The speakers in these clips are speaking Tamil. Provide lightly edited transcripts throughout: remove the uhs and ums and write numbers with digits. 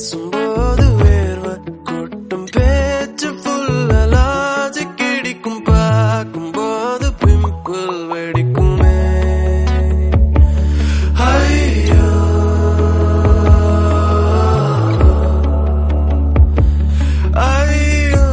பேசும்போது வேர்வை கொட்டும் பேச்சு ஃபுல்ல லாஜிக் கிடைக்கும் பார்க்கும்போது பிம்பிள் வெடிக்குமே ஐயோ ஐயோ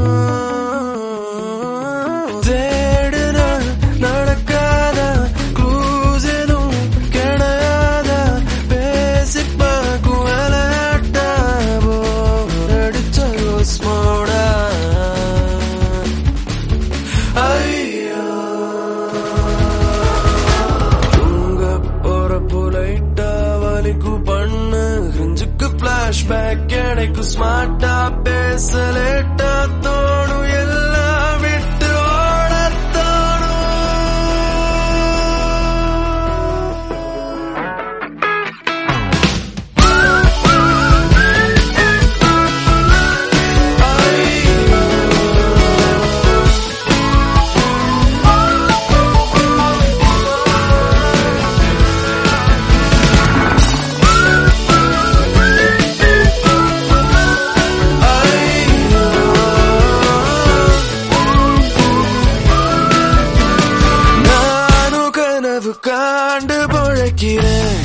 தேடுன நடக்காத க்ளூஸ் எதுவும் கிடையாத பேசி பார்க்கும் விளையாட்டா போரடிச்ச ரோஸ்மோடா ஐயோ தூங்க போறப்போ லைட்டா வலிக்கும் பண்ணு கிரிஞ்சுக்கு ஃபிளாஷ்பேக் கிடைக்கும் ஸ்மார்ட்டா பேச லேட்டா தோணும் எல்லாம் விட்டு ஓடத் தோணும் நானும் கனவு காண்டு பொழைக்கிறேன்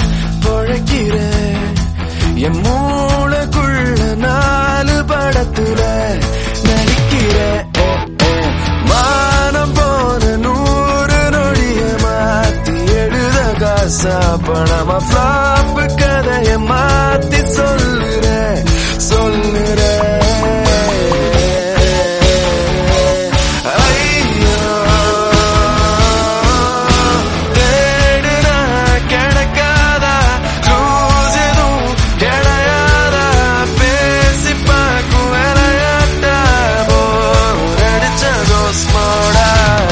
என் மூளைக்குள்ள 4 படத்துல நடிக்கிறேன் மானம் போன 100 நொடிய மாத்தி எழுத காசா பணமா ஃபிளாப் கதைய மாத்தி சொல்லுறேன் ஐயோ தேடுனா கிடைக்காதா க்ளூஸ் எதுவும் கிடையாதா பேசி பார்க்கும் விளையாட்டா போரடிச்ச ரோஸ்மோடா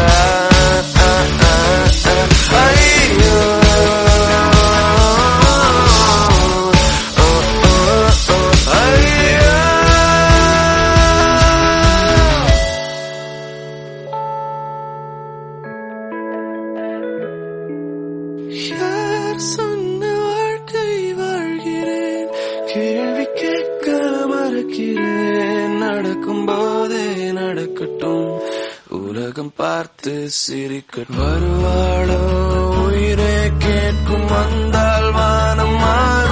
ஐயோ ஐயோ யார் சொன்ன வாழ்க்கை வாழ்கிறேன் கேள்வி கேட்க மறக்கிறேன் நடக்கும் போதே நடக்கட்டும் உலகம் பார்த்து சிரிக்கட்டும் வருவாளோ உயிரே கேட்கும் வந்தால் வானம் மாறும்